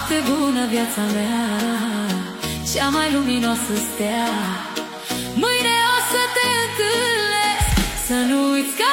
Noapte bună, viața mea, cea mai luminoasă stea. Mâine o să te întâlnesc, să nu uiți că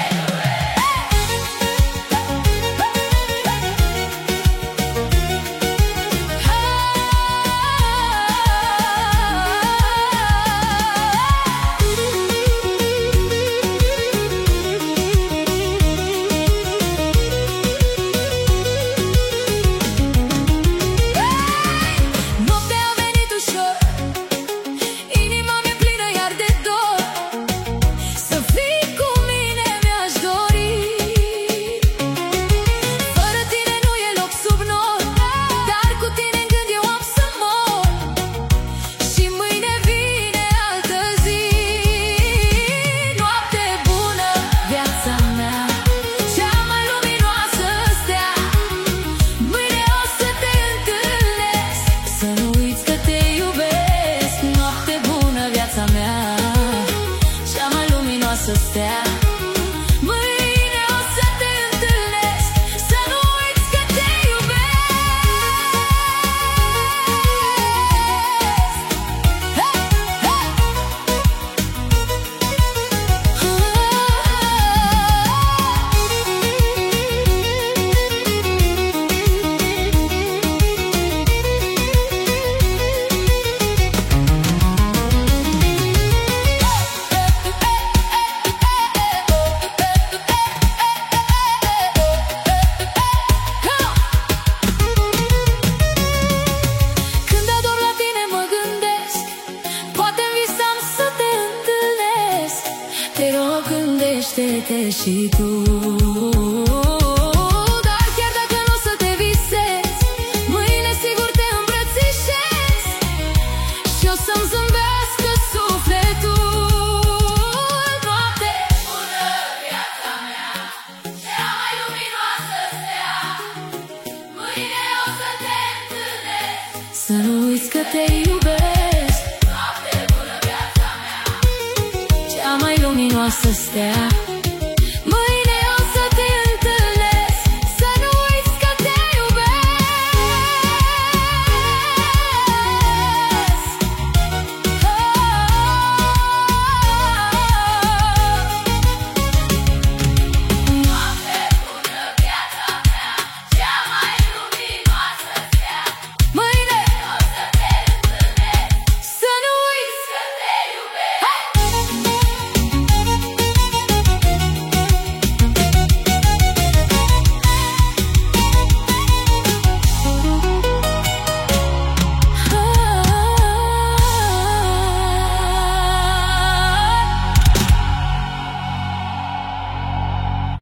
să stea. Mâine o să te întâlnesc, să nu uiți că te iubesc. Hey, hey. Te rog, gândește-te și tu. Dar chiar dacă nu o să te visezi, mâine sigur te îmbrățișez și o să-mi zâmbească sufletul. Noapte bună, viața mea, cea mai luminoasă stea. Mâine o să te întâlnesc, să nu uiți că te iubesc. Noapte bună, viața mea, cea mai luminoasă stea.